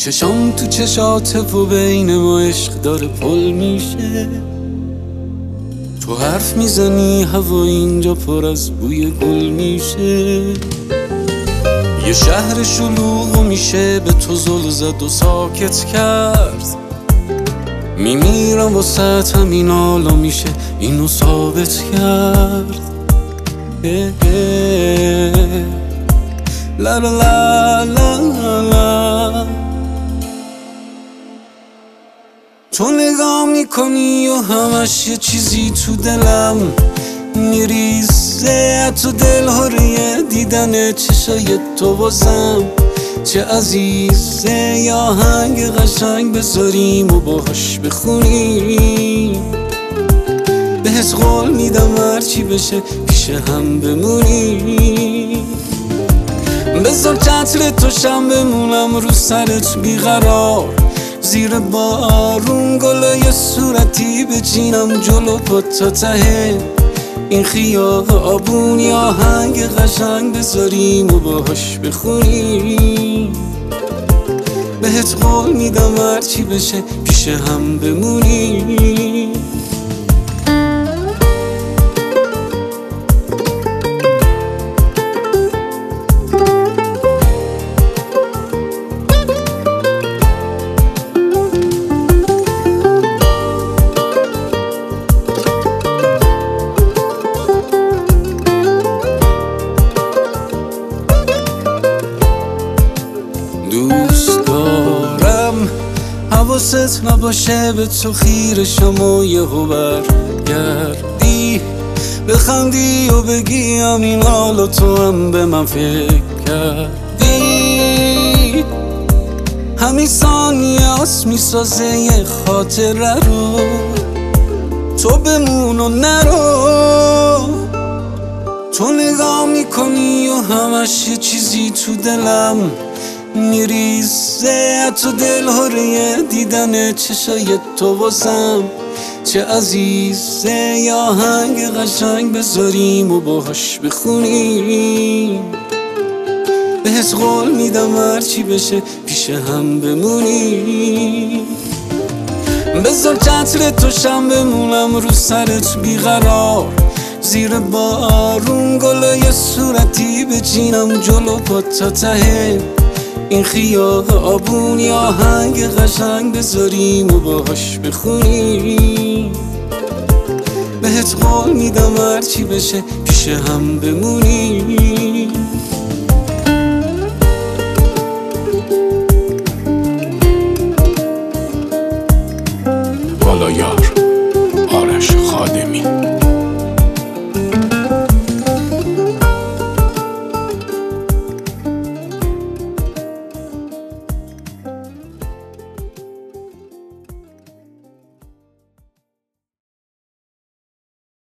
چشام تو چشات و بین ما عشق داره پل میشه. تو حرف میزنی هوا اینجا پر از بوی گل میشه. یه شهر شلوغ میشه به تو زل زد و ساکت کرد. میمیرم واسه همین حالا میشه اینو ثابت کرد. لا لا لا لا لا. تو نگاه میکنی و همش یه چیزی تو دلم میریزه. تو دل هره دیدن چشای تو واسم چه عزیزه. یا آهنگ قشنگ بذاریم و باهاش بخونیم. بهت قول میدم هرچی بشه پیش هم بمونیم. بذار چتر توشم بمونم رو سرت بیقرار. زیر بارون گلای صورتی بچینم جلو پا تا ته این خیابون. یا آهنگ قشنگ بذاریم و باهاش بخونیم. بهت قول میدم هرچی بشه پیش هم بمونیم. دوست دارم حواست نباشه به تو خیره شم و یهو برگردی بخندی و بگی همین حالا تو هم به من فکر کردی. همین ثانیه هست میسازه یه خاطره رو. تو بمون و نرو. تو نگاه میکنی و همش یه چیزی تو دلم میریزه. تو دل هره دیدن چشای تو واسم چه عزیزه. یا آهنگ قشنگ بذاریم و باهاش بخونیم. بهت قول میدم هرچی بشه پیش هم بمونیم. بذار چتر توشم بمونم رو سرت بیقرار. زیر بارون گلای صورتی بچینم جلو پا تا ته این خیابون. یا آهنگ قشنگ بذاریم و باهاش بخونیم. بهت قول میدم هرچی بشه پیش هم بمونیم.